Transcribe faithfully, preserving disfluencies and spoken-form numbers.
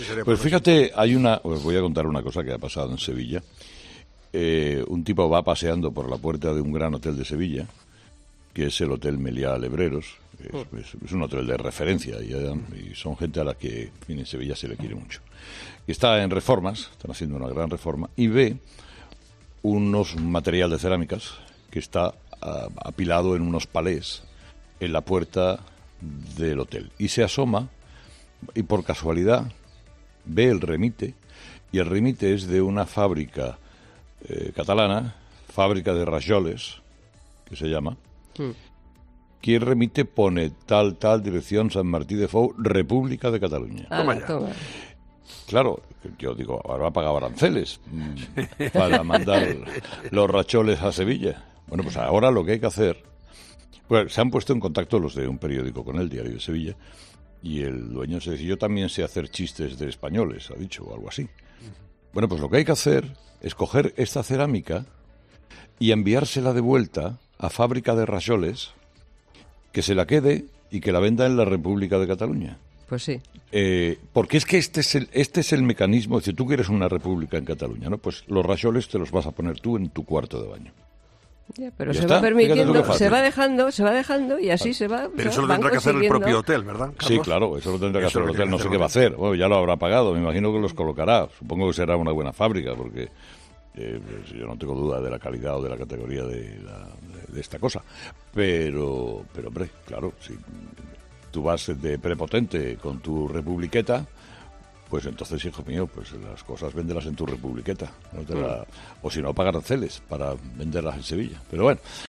Pues fíjate, hay una, os voy a contar una cosa que ha pasado en Sevilla. Eh, un tipo va paseando por la puerta de un gran hotel de Sevilla, que es el Hotel Meliá Lebreros. Es, es, es un hotel de referencia y, y son gente a la que en, fin, en Sevilla se le quiere mucho. Y está en reformas, están haciendo una gran reforma, y ve unos material de cerámicas que está uh, apilado en unos palés en la puerta del hotel. Y se asoma y por casualidad ve el remite, y el remite es de una fábrica eh, catalana, fábrica de rajoles, que se llama, mm. que el remite pone tal, tal, dirección San Martí de Fou, República de Cataluña. Ah, toma ya. Toma. Claro, yo digo, habrá pagado aranceles mmm, para mandar los racholes a Sevilla. Bueno, pues ahora lo que hay que hacer... Bueno, se han puesto en contacto los de un periódico con el Diario de Sevilla, y el dueño se dice, yo también sé hacer chistes de españoles, ha dicho, o algo así. Bueno, pues lo que hay que hacer es coger esta cerámica y enviársela de vuelta a fábrica de rajoles, que se la quede y que la venda en la República de Cataluña. Pues sí. Eh, porque es que este es el este es el mecanismo, es decir, tú quieres una república en Cataluña, ¿no? Pues los rajoles te los vas a poner tú en tu cuarto de baño. Ya, pero ya se está. va permitiendo, se va dejando, se va dejando y así vale. se va. Pero se eso lo tendrá que hacer el propio hotel, ¿verdad, Carlos? Sí, claro, eso lo tendrá que eso hacer el hotel, no sé qué va a hacer. Bueno, ya lo habrá pagado, me imagino que los colocará. Supongo que será una buena fábrica, porque eh, pues yo no tengo duda de la calidad o de la categoría de, la, de, de esta cosa. Pero, pero hombre, claro, si tú vas de prepotente con tu republiqueta, pues entonces, hijo mío, pues las cosas véndelas en tu republiqueta. No te la, o si no, pagar aranceles para venderlas en Sevilla. Pero bueno.